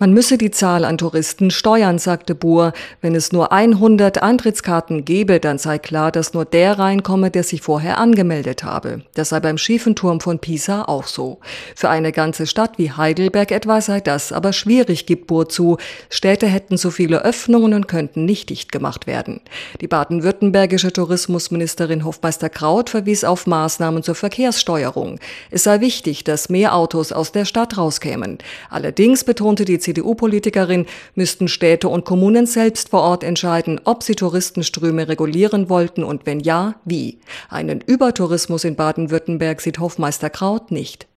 Man müsse die Zahl an Touristen steuern, sagte Buhr. Wenn es nur 100 Eintrittskarten gäbe, dann sei klar, dass nur der reinkomme, der sich vorher angemeldet habe. Das sei beim schiefen Turm von Pisa auch so. Für eine ganze Stadt wie Heidelberg etwa sei das aber schwierig, gibt Buhr zu. Städte hätten so viele Öffnungen und könnten nicht dicht gemacht werden. Die baden-württembergische Tourismusministerin Hofmeister-Kraut verwies auf Maßnahmen zur Verkehrssteuerung. Es sei wichtig, dass mehr Autos aus der Stadt rauskämen. Allerdings betonte die CDU-Politikerin, müssten Städte und Kommunen selbst vor Ort entscheiden, ob sie Touristenströme regulieren wollten und wenn ja, wie. Einen Übertourismus in Baden-Württemberg sieht Hofmeister Kraut nicht.